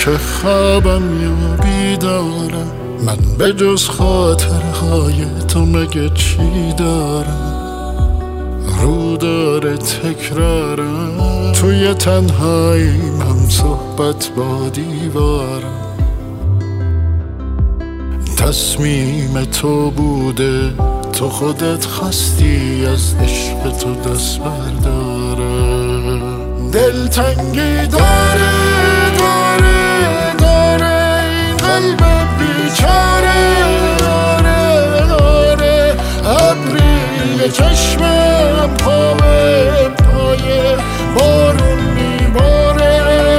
که خوابم یا بیدارم، من به جز خاطرهای تو مگه چی دارم؟ رو داره تکرارم، توی تنهاییم هم صحبت با دیوارم. تصمیم تو بوده، تو خودت خواستی از عشق تو دست بردارم. دلتنگی داره این قلب بیچاره. آره ابری چشمم پای بارون میباره.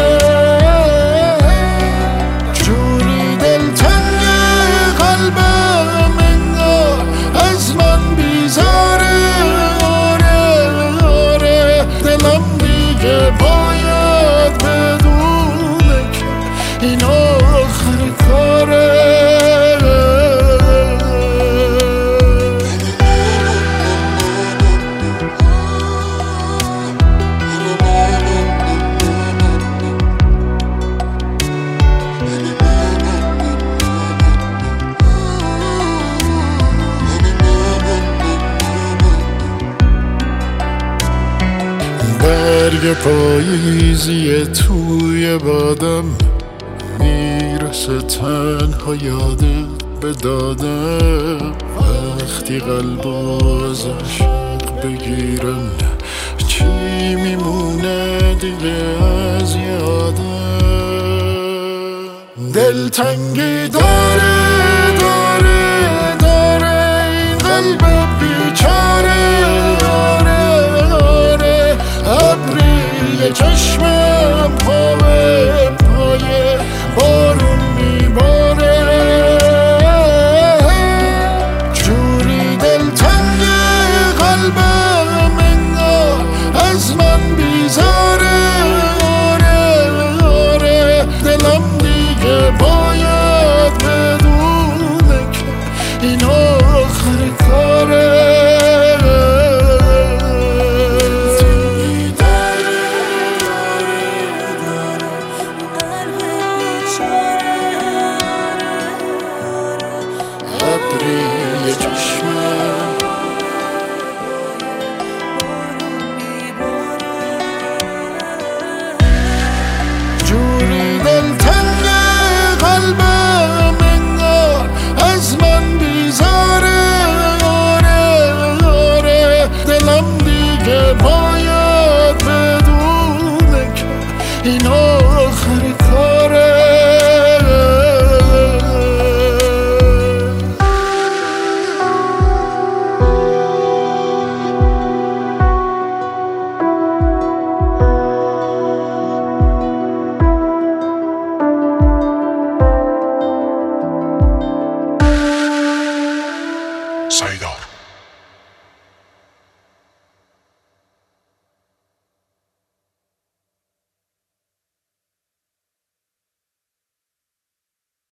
جوری دلتنگ قلبم انگار از من بیزاره. آره دلم دیگه باید بدونه که این آخر کاره. برگ پاییزی توی بادم میرسه تنها یادت به دادم. وقتی قلب از عشق بگیرم چی میمونه دیگه از یادم؟ دلتنگی داره این قلب بیچاره. ابری چشمم پای بارون میباره. جوری دلتنگ قلبم انگار از من بیزاره. آره دلم دیگه باید بدونه که این آخر کاره. ابری چشمم جوری دلتنگ قلبم انگار از من بیزاره. آره دلم دیگه باید بدونه که این آخر کاره. Saida.